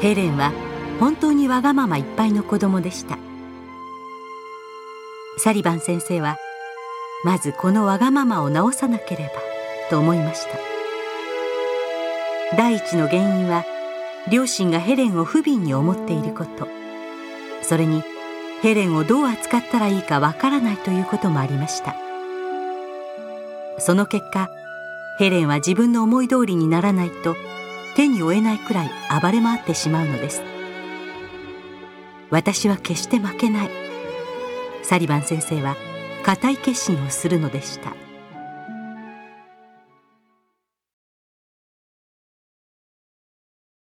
ヘレンは本当にわがままいっぱいの子供でした。サリバン先生はまずこのわがままを直さなければと思いました。第一の原因は両親がヘレンを不憫に思っていること、それにヘレンをどう扱ったらいいかわからないということもありました。その結果、ヘレンは自分の思い通りにならないと手に負えないくらい暴れ回ってしまうのです。私は決して負けない。サリバン先生は固い決心をするのでした。